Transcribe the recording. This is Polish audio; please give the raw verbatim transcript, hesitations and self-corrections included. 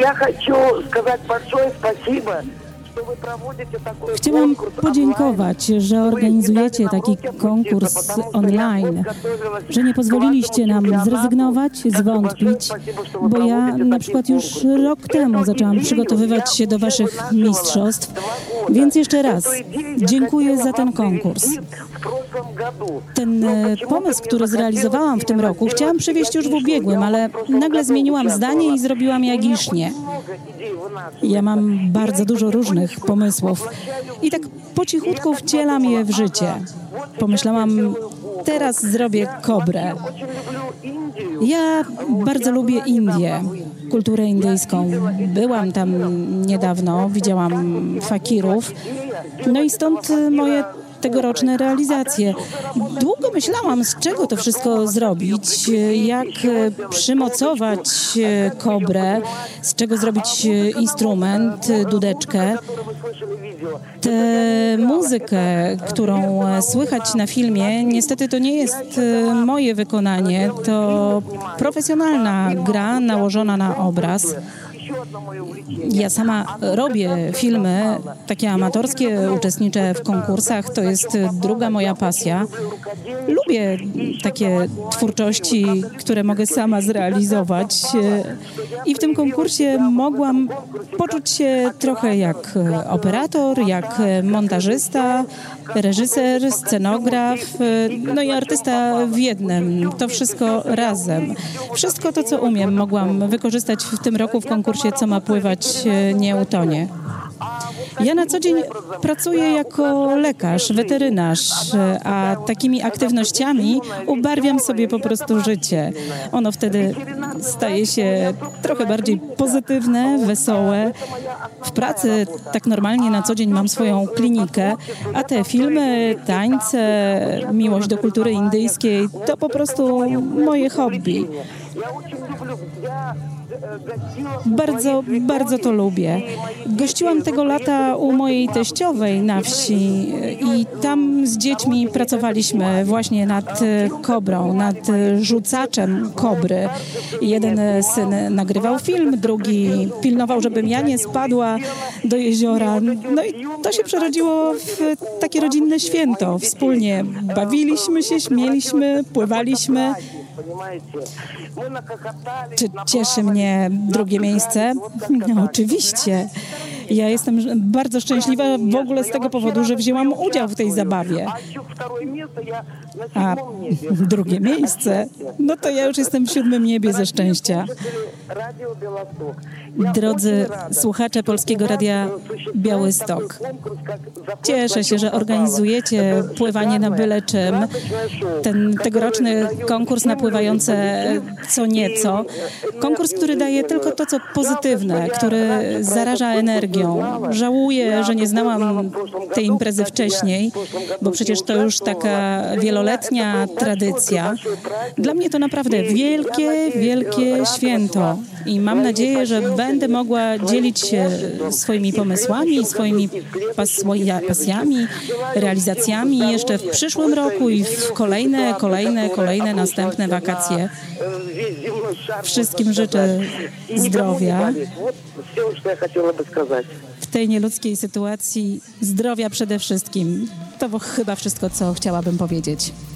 Я хочу сказать большое спасибо. Chciałam podziękować, że organizujecie taki konkurs online, że nie pozwoliliście nam zrezygnować, zwątpić, bo ja na przykład już rok temu zaczęłam przygotowywać się do waszych mistrzostw, więc jeszcze raz dziękuję za ten konkurs. Ten pomysł, który zrealizowałam w tym roku, chciałam przywieźć już w ubiegłym, ale nagle zmieniłam zdanie i zrobiłam jagisznie. Ja mam bardzo dużo różnych pomysłów i tak po cichutku wcielam je w życie. Pomyślałam, teraz zrobię kobrę. Ja bardzo lubię Indię, kulturę indyjską. Byłam tam niedawno, widziałam fakirów, no i stąd moje tegoroczne realizacje. Długo myślałam, z czego to wszystko zrobić, jak przymocować kobrę, z czego zrobić instrument, dudeczkę. Tę muzykę, którą słychać na filmie, niestety to nie jest moje wykonanie, to profesjonalna gra nałożona na obraz. Ja sama robię filmy takie amatorskie, uczestniczę w konkursach, to jest druga moja pasja. Lubię takie twórczości, które mogę sama zrealizować i w tym konkursie mogłam poczuć się trochę jak operator, jak montażysta, reżyser, scenograf, no i artysta w jednym. To wszystko razem. Wszystko to, co umiem, mogłam wykorzystać w tym roku w konkursie Co ma pływać, nie utonie. Ja na co dzień pracuję jako lekarz, weterynarz, a takimi aktywnościami ubarwiam sobie po prostu życie. Ono wtedy staje się trochę bardziej pozytywne, wesołe. W pracy tak normalnie na co dzień mam swoją klinikę, a te filmy, tańce, miłość do kultury indyjskiej to po prostu moje hobby. Bardzo, bardzo to lubię. Gościłam tego lata u mojej teściowej na wsi i tam z dziećmi pracowaliśmy właśnie nad kobrą, nad rzucaczem kobry. Jeden syn nagrywał film, drugi pilnował, żebym ja nie spadła do jeziora. No i to się przerodziło w takie rodzinne święto. Wspólnie bawiliśmy się, śmieliśmy, pływaliśmy. Czy cieszy mnie drugie miejsce? No, oczywiście. Ja jestem bardzo szczęśliwa w ogóle z tego powodu, że wzięłam udział w tej zabawie. A drugie miejsce? No to ja już jestem w siódmym niebie ze szczęścia. Drodzy słuchacze Polskiego Radia Białystok, cieszę się, że organizujecie pływanie na byle czym. Ten tegoroczny konkurs na pływające co nieco. Konkurs, który daje tylko to, co pozytywne, który zaraża energią. Żałuję, że nie znałam tej imprezy wcześniej, bo przecież to już taka wieloletnia tradycja. Dla mnie to naprawdę wielkie, wielkie święto i mam nadzieję, że będę mogła dzielić się swoimi pomysłami, swoimi pasjami, realizacjami jeszcze w przyszłym roku i w kolejne, kolejne, kolejne następne wakacje. Wszystkim życzę zdrowia. W tej nieludzkiej sytuacji zdrowia przede wszystkim. To chyba wszystko, co chciałabym powiedzieć.